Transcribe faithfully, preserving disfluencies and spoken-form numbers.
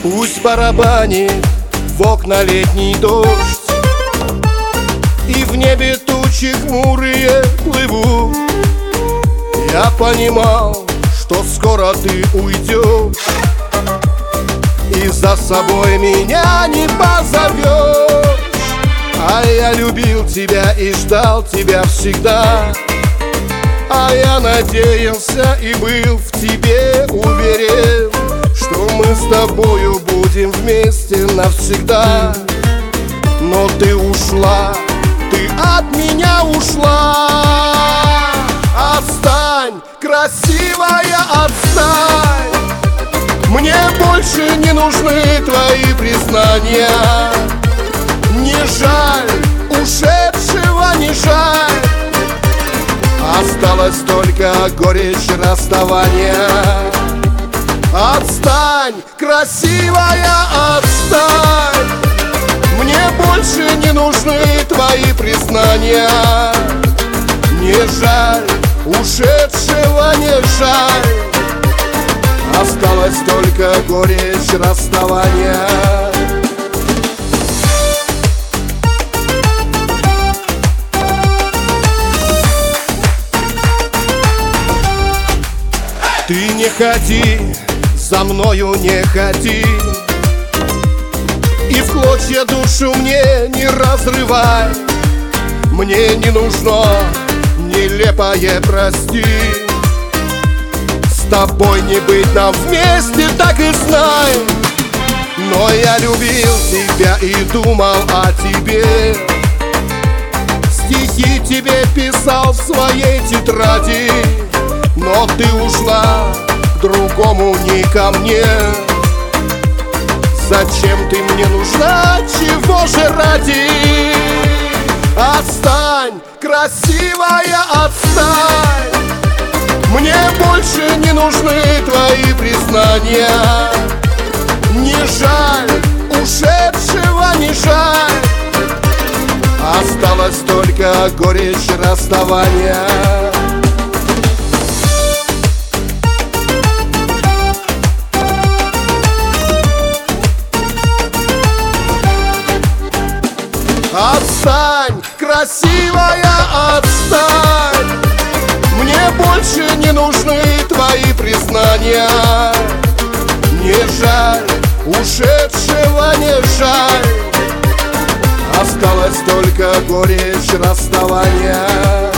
Пусть барабанит в окна летний дождь, и в небе тучи хмурые плывут. Я понимал, что скоро ты уйдешь, и за собой меня не позовешь. А я любил тебя и ждал тебя всегда, а я надеялся и был в тебе уверен, что мы с тобою будем вместе навсегда. Но ты ушла, ты от меня ушла. Отстань, красивая, отстань. Мне больше не нужны твои признания. Не жаль, ушедшего не жаль. Осталась только горечь расставания. Отстань, красивая, отстань. Мне больше не нужны твои признания. Не жаль, ушедшего не жаль. Осталась только горечь расставания. Ты не ходи, за мною не ходи, и в клочья душу мне не разрывай. Мне не нужно нелепое прости. С тобой не быть нам вместе, так и знай. Но я любил тебя и думал о тебе. Стихи тебе писал в своей тетради. Но ты ушла к другому, не ко мне. Зачем ты мне нужна, чего же ради? Отстань, красивая, отстань. Мне больше не нужны твои признания. Не жаль, ушедшего не жаль. Осталась только горечь расставания. Отстань, красивая, отстань. Мне больше не нужны твои признания. Не жаль, ушедшего не жаль. Осталась только горечь расставания.